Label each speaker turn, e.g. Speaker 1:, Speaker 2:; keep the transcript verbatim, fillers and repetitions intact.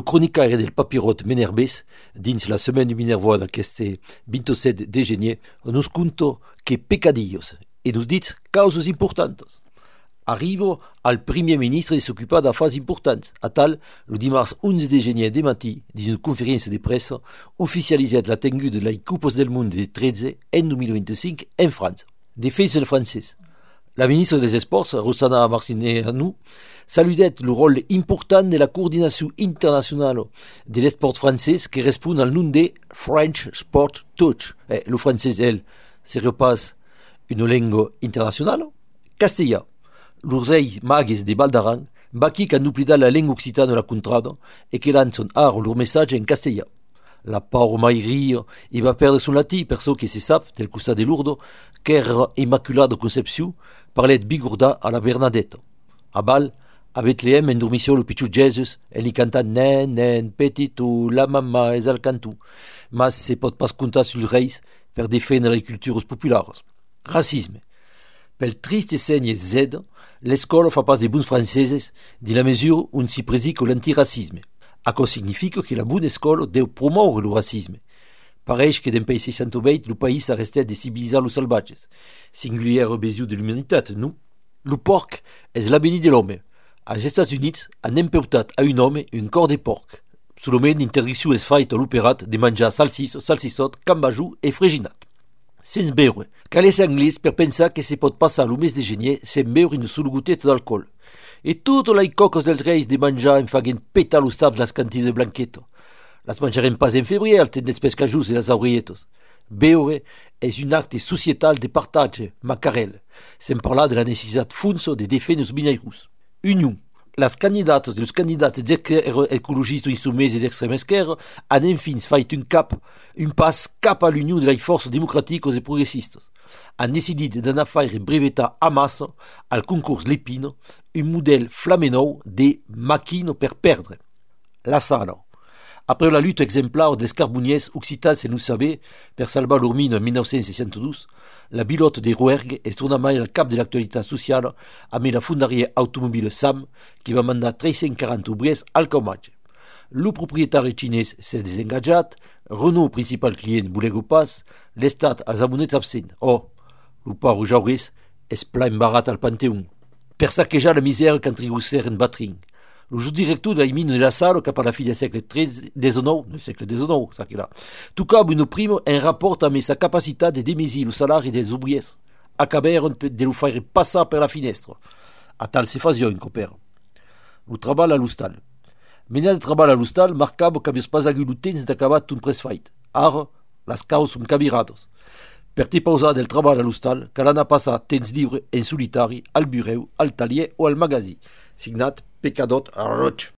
Speaker 1: cronicare del papirot Menerbès, dins la semaine du Minervois d'aqueste vingt-set de gener, nos conto que pecadillos e nos dits causes importantes. Arrivo al premier ministre de s'ocupar d'affaires importants, a tal, le dimarts onze de gener de matí, dins une conférence de presse, oficialisat la tenue de la Coupes del Monde de tretze en deux mille vingt-cinq en France. De fets del francès. La ministre des Sports, Rossana Marcineanu, saluait le rôle important de la coordination internationale de l'esport français qui répond al nom de French Sport Touch. Eh, le français, elle, se repasse une langue internationale? Castellà. L'oreille magues de Baldaran, baqui qu'han oublidat la langue occitane de la contrada et que lancent ar leur message en castellà. La pauvre Maïri il va perdre son latin, perso que se sap, tel costat de Lourdes, qu'ère Immaculada Concepció parlait bigorda a la Bernadette. A Bal, a Bethléem, en dormissió le pitjou Jesus, el li canta nen, nen, petitou, la mamma és al cantou. Mas se pot pas comptar sur reis per defendre les cultures populares. Racisme. Pel triste segne Z, l'escola fa pas de bons franceses de la mesure on s'y prédique l'antiracisme. Això significa que la bonne escola deu promoure le racisme. Pareix que d'en país seixanta-vuit le país a restat de civilitzar los salvatges. Singulière besoin de l'humanitat, non? Le porc és l'avenir de l'homme. Als Estats Units han empeutat a un home un cor de porc. Solament l'interdicció és faita a l'operat de menjar salsis, salsissot, cambajou e freginat. Sens beure. Cal és anglès per pensar que se pot passar el mes de gener sen beure una sola goteta d'alcool. E totes les coques dels reis de menjar en faguen petar los taps las cantis de blanqueto. Las menjarem pas en febrer al temps dels pescajous e las aurietos. Beure és un acte societal de partatge, macarel, sen parlar de la necessitat funso de defendre os mineiros. Union. Las candidates dels candidats d'esquerra ecologistes insumers e d'extrema esquerra han enfins fait un cap, un pas cap a l'unió de les forces democràtiques e progressistes. Han decidit d'anar faire brevetar a massa al concurs Lépine un modèle flamenou de màquina per perdre. La sala. Après la lutte exemplar des carboniers occitans en nous saber per salvar leur mine en mille neuf cents seixanta-dos, la pilote de Rouergue es torna mai al cap de l'actualitat social amb la fundaria automobile SAM qui va mandar tres-cents quaranta obriers al caumatge. Le proprietari xinès s'és desengajat, Renault, principal client, volego pas, l'estat als abonets absent. Oh, le pauvre Jaurès es pla embarrat al Panteon. Per saquejar la misère qu'entrigosser en batring. Le juge director de la mine de la salle, cap a la fi del segle tretze, dezenove, no segle dezenove, sa que là, tocava una prima en rapport amb sa capacitat de demesir el salari dels obriers. Acaberen de lo faire passar per la finestra. A tal se fazia en copera. El treball a l'hostal. Mena de treball a l'hostal marcava que havies pas agut el temps d'acabar un presfait. Ara, les caus són cabirades. Per te pausar del treball a l'hostal, cal anar passar temps lliure en solitari al bureu, al talier o al magazí. Signat Pecadot Roig.